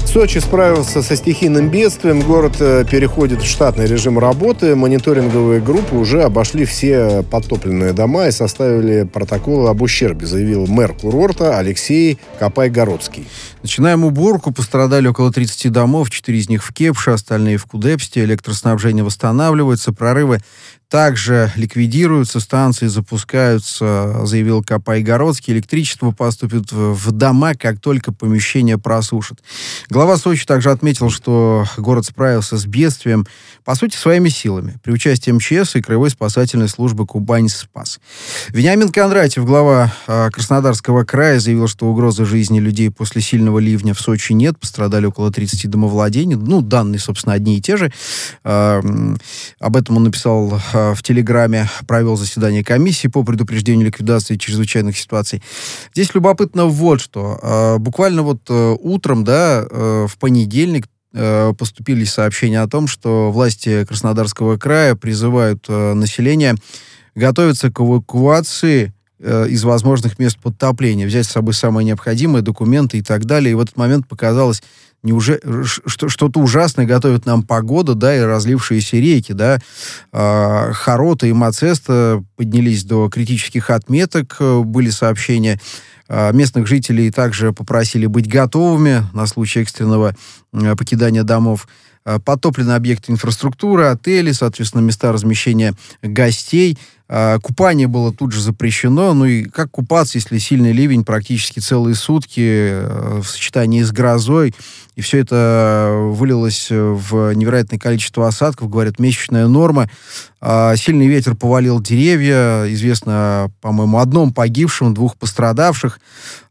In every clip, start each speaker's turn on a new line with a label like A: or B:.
A: Сочи справился со стихийным бедствием. Город переходит в штатный режим работы. Мониторинговые группы уже обошли все подтопленные дома и составили протоколы об ущербе, заявил мэр курорта Алексей Копай-Городский.
B: Начинаем уборку. Пострадали около 30 домов, 4 из них в Кепше, остальные в Кудепсте. Электроснабжение восстанавливается, прорывы также ликвидируются, станции запускаются, заявил Копай-Городский. Электричество поступит в дома, как только помещение просушат. Глава Сочи также отметил, что город справился с бедствием, по сути, своими силами, при участии МЧС и Краевой спасательной службы «Кубань-Спас». Вениамин Кондратьев, глава Краснодарского края, заявил, что угрозы жизни людей после сильного ливня в Сочи нет. Пострадали около 30 домовладений. Данные, собственно, одни и те же. Об этом он написал в Телеграме, провел заседание комиссии по предупреждению ликвидации чрезвычайных ситуаций. Здесь любопытно вот что. Буквально утром, в понедельник, поступили сообщения о том, что власти Краснодарского края призывают население готовиться к эвакуации из возможных мест подтопления, взять с собой самые необходимые документы и так далее. И в этот момент показалось, что-то ужасное готовит нам погода, и разлившиеся реки, Харота и Мацеста поднялись до критических отметок, были сообщения. Местных жителей также попросили быть готовыми на случай экстренного покидания домов. Потоплены объекты инфраструктуры, отели, соответственно, места размещения гостей. Купание было тут же запрещено. И как купаться, если сильный ливень практически целые сутки в сочетании с грозой, и все это вылилось в невероятное количество осадков, говорят, месячная норма. Сильный ветер повалил деревья. Известно, по-моему, о 1 погибшем, 2 пострадавших.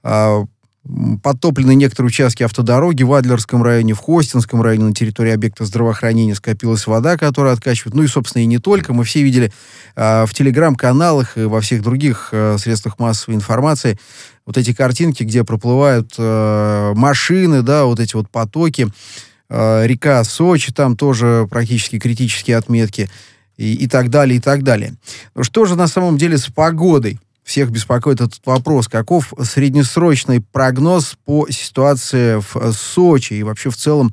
B: Подтоплены некоторые участки автодороги в Адлерском районе, в Хостинском районе, на территории объекта здравоохранения скопилась вода, которая откачивает. И, собственно, и не только. Мы все видели в телеграм-каналах и во всех других средствах массовой информации эти картинки, где проплывают машины, эти потоки. Река Сочи, там тоже практически критические отметки и так далее, и так далее. Что же на самом деле с погодой? Всех беспокоит этот вопрос. Каков среднесрочный прогноз по ситуации в Сочи и вообще в целом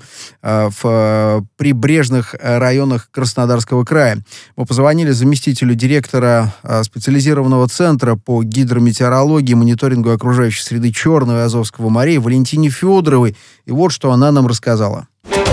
B: в прибрежных районах Краснодарского края? Мы позвонили заместителю директора специализированного центра по гидрометеорологии и мониторингу окружающей среды Черного и Азовского морей Валентине Федоровой. И вот что она нам рассказала.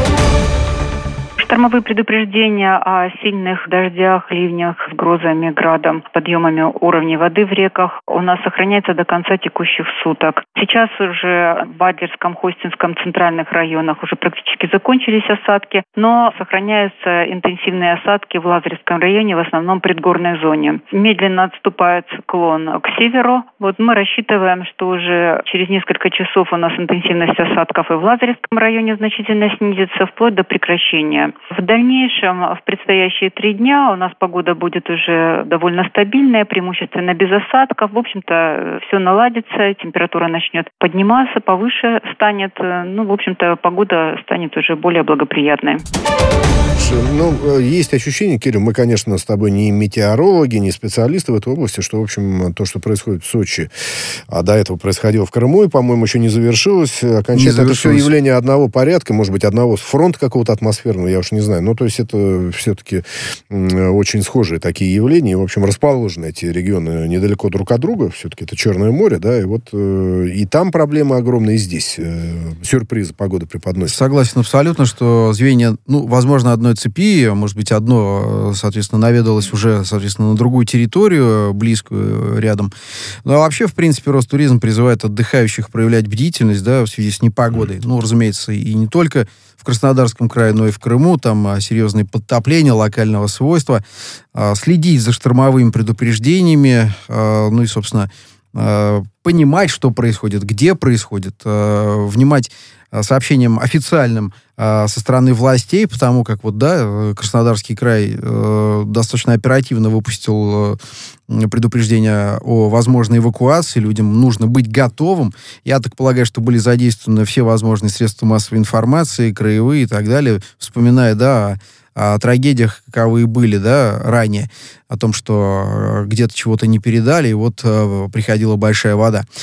C: Штормовые предупреждения о сильных дождях, ливнях с грозами, градом, подъемами уровней воды в реках у нас сохраняется до конца текущих суток. Сейчас уже в Адлерском, Хостинском, центральных районах уже практически закончились осадки, но сохраняются интенсивные осадки в Лазаревском районе, в основном предгорной зоне. Медленно отступает циклон к северу. Мы рассчитываем, что уже через несколько часов у нас интенсивность осадков и в Лазаревском районе значительно снизится, вплоть до прекращения. В дальнейшем, в предстоящие 3 дня у нас погода будет уже довольно стабильная, преимущественно без осадков. В общем-то, все наладится, температура начнет подниматься, повыше станет. В общем-то, погода станет уже более благоприятной.
A: Есть ощущение, Кирилл, мы, конечно, с тобой не метеорологи, не специалисты в этой области, что, в общем, то, что происходит в Сочи, а до этого происходило в Крыму, и, по-моему, еще не завершилось. Окончательно это все явление одного порядка, может быть, одного фронта какого-то атмосферного, я уж не знаю. То есть это все-таки очень схожие такие явления. И, в общем, расположены эти регионы недалеко друг от друга. Все-таки это Черное море, и там проблемы огромные, и здесь сюрпризы погода преподносит.
B: Согласен абсолютно, что звенья, возможно, одной цепи, может быть, одно, соответственно, наведалось уже, соответственно, на другую территорию, близкую, рядом. А вообще, в принципе, Ростуризм призывает отдыхающих проявлять бдительность, в связи с непогодой. Разумеется, и не только в Краснодарском крае, но и в Крыму. Там серьезные подтопления локального свойства. Следить за штормовыми предупреждениями, и, собственно, понимать, что происходит, где происходит, внимать сообщениям официальным со стороны властей, потому как Краснодарский край достаточно оперативно выпустил предупреждение о возможной эвакуации. Людям нужно быть готовым. Я так полагаю, что были задействованы все возможные средства массовой информации, краевые и так далее, вспоминая, о трагедиях, каковые были, ранее, о том, что где-то чего-то не передали, и приходила большая вода. В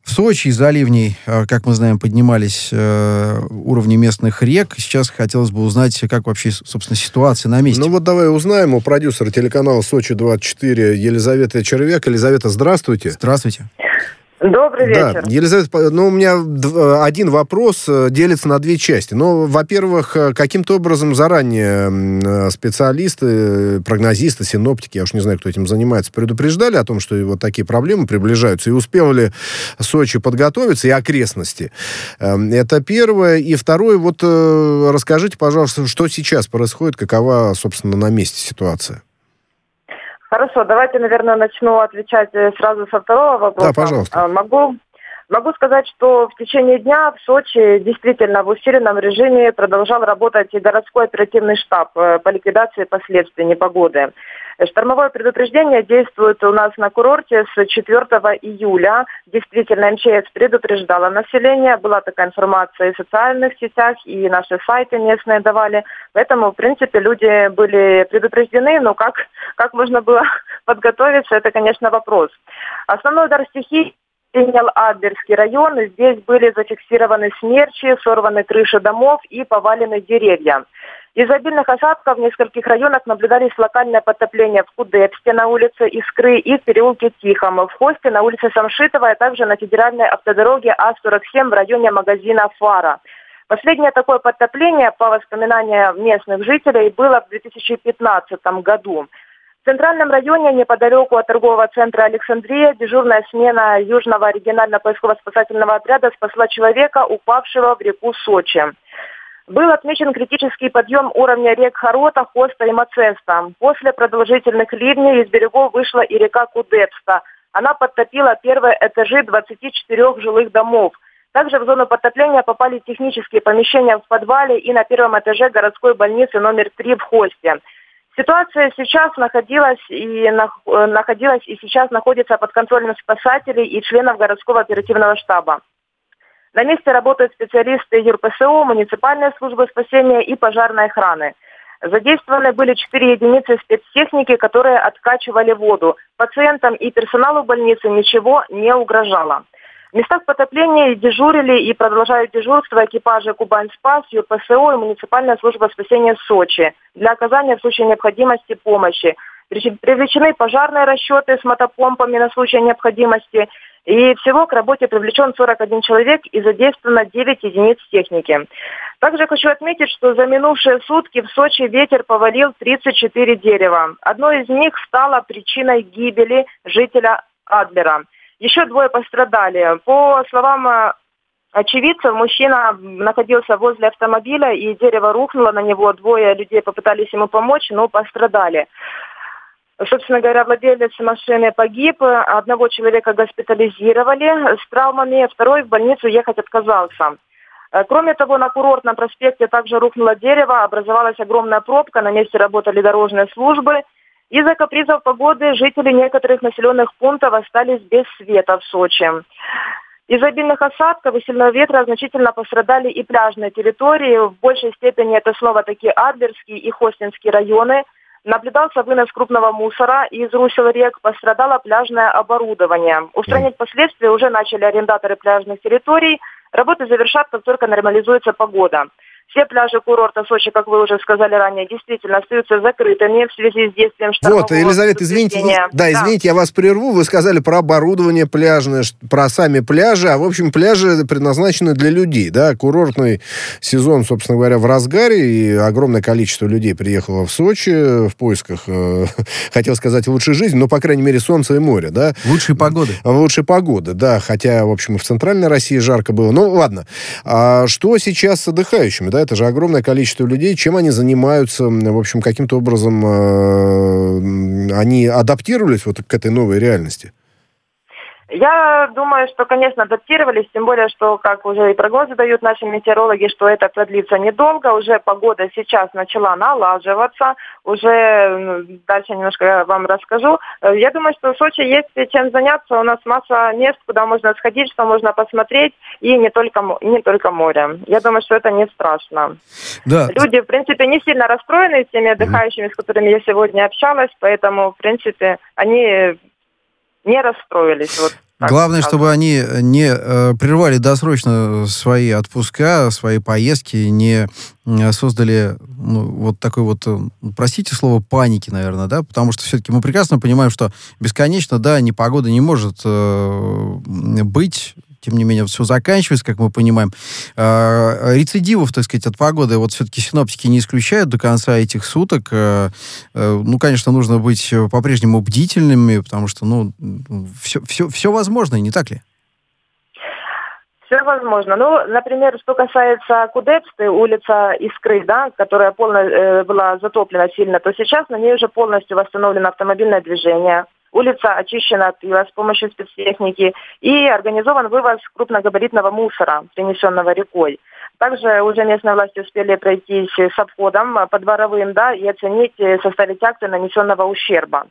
B: В Сочи из-за ливней, как мы знаем, поднимались уровни местных рек. Сейчас хотелось бы узнать, как вообще, собственно, ситуация на месте.
A: Ну вот давай узнаем у продюсера телеканала «Сочи-24» Елизаветы Червяк. Елизавета, здравствуйте.
B: Здравствуйте.
D: Добрый вечер.
A: Да, Елизавета, у меня один вопрос делится на две части. Во-первых, каким-то образом заранее специалисты, прогнозисты, синоптики, я уж не знаю, кто этим занимается, предупреждали о том, что вот такие проблемы приближаются, и успел ли Сочи подготовиться, и окрестности? Это первое. И второе, расскажите, пожалуйста, что сейчас происходит, какова, собственно, на месте ситуация?
D: Хорошо, давайте, наверное, начну отвечать сразу со второго вопроса.
A: Да, пожалуйста.
D: Могу сказать, что в течение дня в Сочи действительно в усиленном режиме продолжал работать и городской оперативный штаб по ликвидации последствий непогоды. Штормовое предупреждение действует у нас на курорте с 4 июля. Действительно, МЧС предупреждала население. Была такая информация и в социальных сетях, и наши сайты местные давали. Поэтому, в принципе, люди были предупреждены. Но как можно было подготовиться, это, конечно, вопрос. Основной удар стихии принял Адлерский район. Здесь были зафиксированы смерчи, сорваны крыши домов и повалены деревья. Из-за обильных осадков в нескольких районах наблюдались локальное подтопление в Кудепсте на улице Искры и в переулке Тихом, в Хосте на улице Самшитова, а также на федеральной автодороге А-47 в районе магазина «Фара». Последнее такое подтопление, по воспоминаниям местных жителей, было в 2015 году. В центральном районе, неподалеку от торгового центра «Александрия», дежурная смена Южного регионально-поисково-спасательного отряда спасла человека, упавшего в реку Сочи. Был отмечен критический подъем уровня рек Харота, Хоста и Мацеста. После продолжительных ливней из берегов вышла и река Кудепста. Она подтопила первые этажи 24 жилых домов. Также в зону подтопления попали технические помещения в подвале и на первом этаже городской больницы номер 3 в Хосте. Ситуация сейчас находилась и сейчас находится под контролем спасателей и членов городского оперативного штаба. На месте работают специалисты ЮРПСО, муниципальной службы спасения и пожарной охраны. Задействованы были 4 единицы спецтехники, которые откачивали воду. Пациентам и персоналу больницы ничего не угрожало. В местах потопления дежурили и продолжают дежурство экипажи «Кубань-Спас», ЮРПСО и муниципальная служба спасения Сочи для оказания в случае необходимости помощи. Привлечены пожарные расчеты с мотопомпами на случай необходимости. И всего к работе привлечен 41 человек и задействовано 9 единиц техники. Также хочу отметить, что за минувшие сутки в Сочи ветер повалил 34 дерева. Одно из них стало причиной гибели жителя Адлера. Еще 2 пострадали. По словам очевидцев, мужчина находился возле автомобиля, и дерево рухнуло на него. 2 людей попытались ему помочь, но пострадали. Собственно говоря, владелец машины погиб, 1 человека госпитализировали с травмами, 2 в больницу ехать отказался. Кроме того, на Курортном проспекте также рухнуло дерево, образовалась огромная пробка, на месте работали дорожные службы. Из-за капризов погоды жители некоторых населенных пунктов остались без света в Сочи. Из-за обильных осадков и сильного ветра значительно пострадали и пляжные территории. В большей степени это снова-таки Адлерский и Хостинский районы. Наблюдался вынос крупного мусора из русел рек, пострадало пляжное оборудование. Устранять последствия уже начали арендаторы пляжных территорий. Работы завершат, как только нормализуется погода. Все пляжи курорта Сочи, как вы уже сказали ранее, действительно остаются закрытыми в связи с действием штормового
A: Елизавета, извините, я вас прерву. Вы сказали про оборудование пляжное, про сами пляжи. А, в общем, пляжи предназначены для людей, да? Курортный сезон, собственно говоря, в разгаре, и огромное количество людей приехало в Сочи в поисках, хотел сказать, лучшей жизни, но, по крайней мере, солнца и моря, да?
B: Лучшей погоды,
A: да. Хотя, в общем, и в центральной России жарко было. Ну, ладно. А что сейчас с отдыхающими, да? Это же огромное количество людей. Чем они занимаются? В общем, каким-то образом они адаптировались вот к этой новой реальности?
D: Я думаю, что, конечно, адаптировались, тем более, что, как уже и прогнозы дают наши метеорологи, что это продлится недолго, уже погода сейчас начала налаживаться, уже дальше немножко вам расскажу. Я думаю, что в Сочи есть чем заняться, у нас масса мест, куда можно сходить, что можно посмотреть, и не только море. Я думаю, что это не страшно.
B: Да.
D: Люди, в принципе, не сильно расстроены теми отдыхающими, с которыми я сегодня общалась, поэтому, в принципе, они не расстроились.
B: Главное, чтобы они не прервали досрочно свои отпуска, свои поездки, не создали вот такой вот, простите слово, паники, наверное, да, потому что все-таки мы прекрасно понимаем, что бесконечно, да, непогода не может быть. Тем не менее, все заканчивается, как мы понимаем. Рецидивов, так сказать, от погоды вот все-таки синоптики не исключают до конца этих суток. Конечно, нужно быть по-прежнему бдительными, потому что, все возможно, не так ли?
D: Все возможно. Например, что касается Кудепсты, улица Искры, да, которая была затоплена сильно, то сейчас на ней уже полностью восстановлено автомобильное движение. Улица очищена от ила с помощью спецтехники и организован вывоз крупногабаритного мусора, принесенного рекой. Также уже местные власти успели пройтись с обходом подворовым, да, и оценить, составить акты нанесенного ущерба.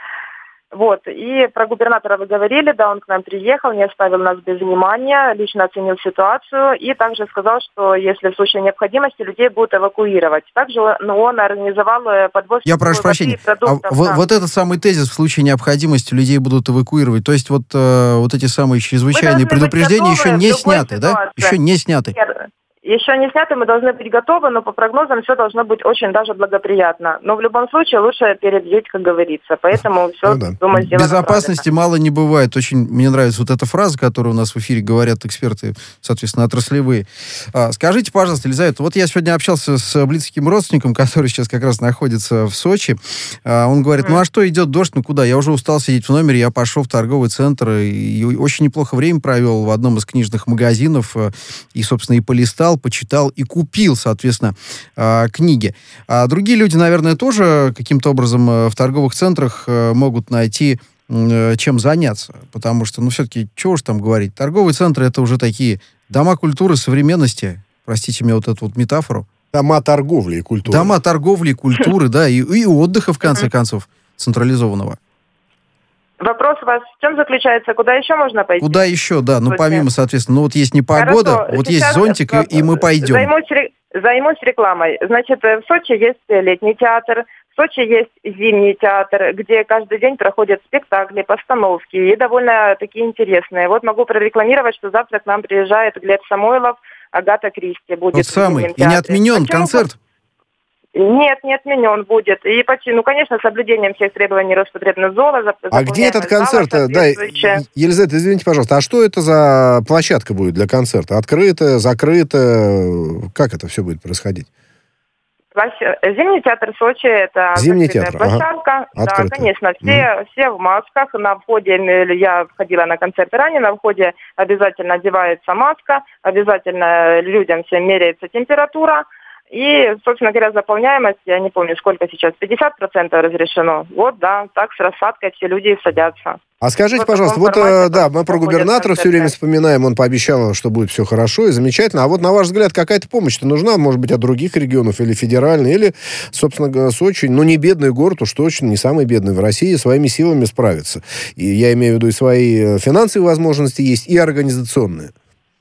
D: И про губернатора вы говорили, да, он к нам приехал, не оставил нас без внимания, лично оценил ситуацию и также сказал, что если в случае необходимости людей будут эвакуировать. Также он организовал подвоз...
B: Я прошу прощения, вот этот самый тезис, в случае необходимости людей будут эвакуировать, то есть вот эти самые чрезвычайные предупреждения еще не сняты, да? Еще не сняты.
D: Еще не сняты, мы должны быть готовы, но по прогнозам все должно быть очень даже благоприятно. Но в любом случае лучше перебдеть, как говорится. Поэтому все, думаю, сделано
B: безопасности
D: правильно.
B: мало не бывает. Очень мне нравится вот эта фраза, которую у нас в эфире говорят эксперты, соответственно, отраслевые. Скажите, пожалуйста, Елизавета, вот я сегодня общался с близким родственником, который сейчас как раз находится в Сочи. Он говорит, а что идет дождь, куда? Я уже устал сидеть в номере, я пошел в торговый центр и очень неплохо время провел в одном из книжных магазинов и, собственно, и полистал, почитал и купил, соответственно, книги. А другие люди, наверное, тоже каким-то образом в торговых центрах могут найти чем заняться. Потому что, все-таки, чего уж там говорить, торговые центры — это уже такие дома культуры современности. Простите мне вот эту вот метафору.
A: Дома торговли и культуры.
B: Дома торговли и культуры, да, и отдыха, в конце концов, централизованного.
D: Вопрос у вас в чем заключается? Куда еще можно пойти?
B: Куда еще, да. Помимо, соответственно, вот есть непогода,
D: Хорошо.
B: Вот сейчас есть зонтик, и мы пойдем.
D: Займусь рекламой. Значит, в Сочи есть летний театр, в Сочи есть зимний театр, где каждый день проходят спектакли, постановки, и довольно такие интересные. Могу прорекламировать, что завтра к нам приезжает Глеб Самойлов, Агата Кристи будет.
B: Тот самый, и не отменен концерт?
D: Нет, не отменен будет. И, конечно, с соблюдением всех требований Роспотребнадзора.
A: А где этот концерт? Да, Елизавета, извините, пожалуйста, а что это за площадка будет для концерта? Открытая, закрытая? Как это все будет происходить?
D: Зимний театр Сочи — это открытая площадка.
A: Ага.
D: Да, конечно, все в масках. На входе, я ходила на концерт ранее, на входе обязательно одевается маска, обязательно людям всем меряется температура. И, собственно говоря, заполняемость, я не помню, сколько сейчас, 50% разрешено. Так с рассадкой все люди садятся.
A: А скажите, пожалуйста, мы про губернатора все время вспоминаем, он пообещал, что будет все хорошо и замечательно. А на ваш взгляд, какая-то помощь-то нужна, может быть, от других регионов или федеральной, или, собственно, Сочи, не бедный город, уж точно не самый бедный в России, своими силами справится. И я имею в виду и свои финансовые возможности есть, и организационные.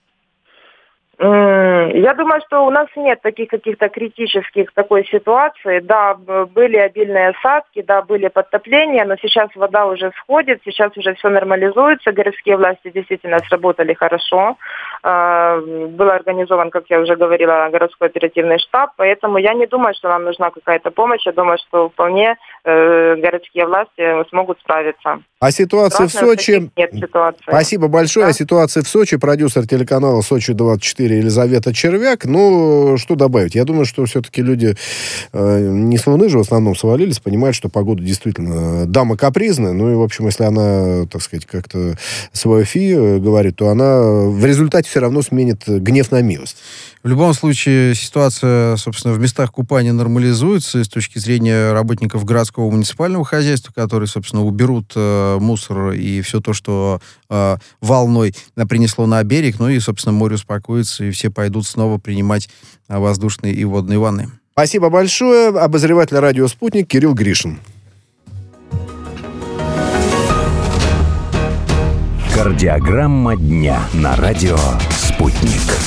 D: Я думаю, что у нас нет таких каких-то критических такой ситуации. Да, были обильные осадки, да, были подтопления, но сейчас вода уже сходит, сейчас уже все нормализуется. Городские власти действительно сработали хорошо. Был организован, как я уже говорила, городской оперативный штаб, поэтому я не думаю, что нам нужна какая-то помощь. Я думаю, что вполне городские власти смогут справиться.
A: А ситуация в Сочи...
D: Нет ситуации.
A: Спасибо большое. Да? О ситуации в Сочи продюсер телеканала «Сочи-24» Елизавета Червяк. Что добавить? Я думаю, что все-таки люди не с Луны же в основном свалились, понимают, что погода действительно дама капризная. И, в общем, если она, так сказать, как-то свое фи говорит, то она в результате все равно сменит гнев на милость.
B: В любом случае, ситуация, собственно, в местах купания нормализуется с точки зрения работников городского муниципального хозяйства, которые, собственно, уберут мусор и все то, что волной принесло на берег. И, собственно, море успокоится, и все пойдут снова принимать воздушные и водные ванны.
A: Спасибо большое. Обозреватель радио «Спутник» Кирилл Гришин.
E: Кардиограмма дня на радио «Спутник».